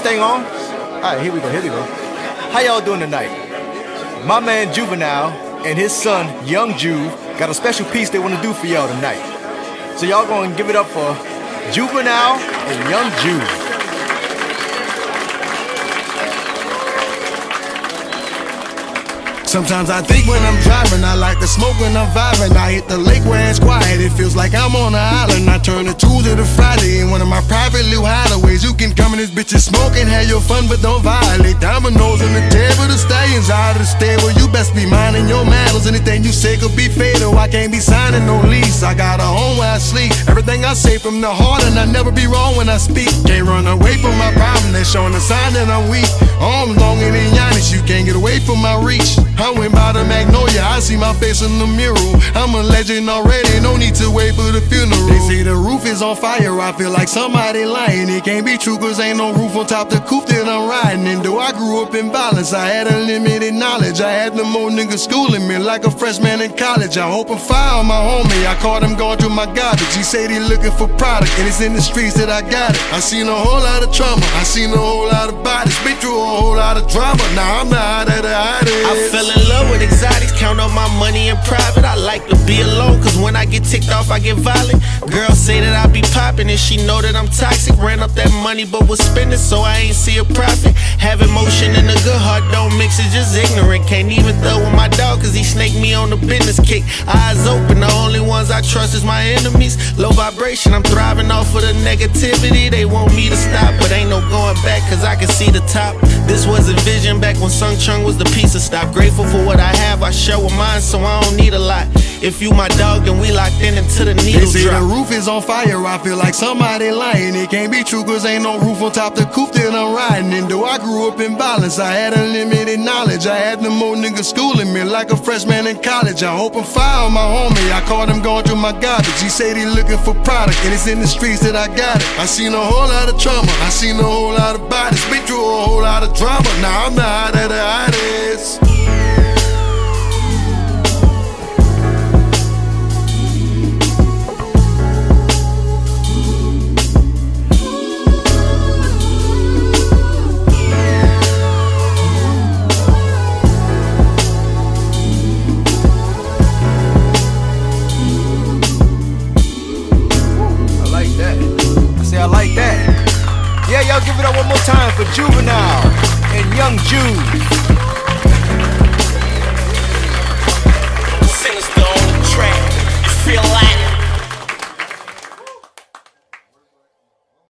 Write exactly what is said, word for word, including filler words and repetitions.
thing on? Alright, here we go, here we go. How y'all doing tonight? My man Juvenile and his son, Young Juve, got a special piece they want to do for y'all tonight. So y'all gonna give it up for Juvenile and Young Juve. Sometimes I think when I'm driving, I like to smoke when I'm vibing. I hit the lake where it's quiet, it feels like I'm on an island. I turn the Tuesday to Friday in one of my private little hideaways. You can come in this bitch and smoke and have your fun, but don't violate. Dominoes on the table, the stallions out of the stable. You best be minding your manners. Anything you say could be fatal. I can't be signing no lease. I got a home where I sleep. Everything I say from the heart, and I never be wrong when I speak. Can't run away from my problem. They're showing a sign that I'm weak. Arms longer than Giannis, you can't get away from my reach. I went by the Magnolia, I see my face in the mirror. I'm a legend already, no need to wait for the funeral. They say the roof is on fire, I feel like somebody lying. It can't be true cause ain't no roof on top the coupe that I'm riding in. Though I grew up in violence, I had unlimited knowledge. I had them old niggas schooling me like a freshman in college. I opened fire on my homie, I caught him going through my garbage. He said he looking for product, and it's in the streets that I got it. I seen a whole lot of trauma, I seen a whole lot of bodies. Been through a whole lot of drama, now I'm not out of the hottest. I fell in love with exotics, count up my money in private. I like to be alone, cause when I get ticked off I get violent. Girls say that I be poppin' and she know that I'm toxic. Ran up that money but was spending so I ain't see a profit. Have emotion and a good heart don't mix, it's just ignorant. Can't even throw with my dog cause he snaked me on the business kick. Eyes open, the only ones I trust is my enemies. Low vibration, I'm thriving off of the negativity. They want me to stop but ain't no going back cause I can see the top. This was a vision back when Sung Chung was the pizza stop. Grateful for what I have, I share with mine, so I don't need a lot. If you my dog, then we locked in until the needle drop. They say drop. the roof is on fire, I feel like somebody lying. It can't be true cause ain't no roof on top the coupe that I'm riding in. Though I grew up in violence, I had unlimited knowledge. I had them old niggas schooling me like a freshman in college. I opened fire on my homie, I caught him going through my garbage. He said he looking for product, and it's in the streets that I got it. I seen a whole lot of trauma, I seen a whole lot of bodies. Been through a whole lot of drama, now I'm not out of the hottest. I like that. Yeah, y'all give it up one more time for Juvenile and Young Juve. Sinister on the track, you feel like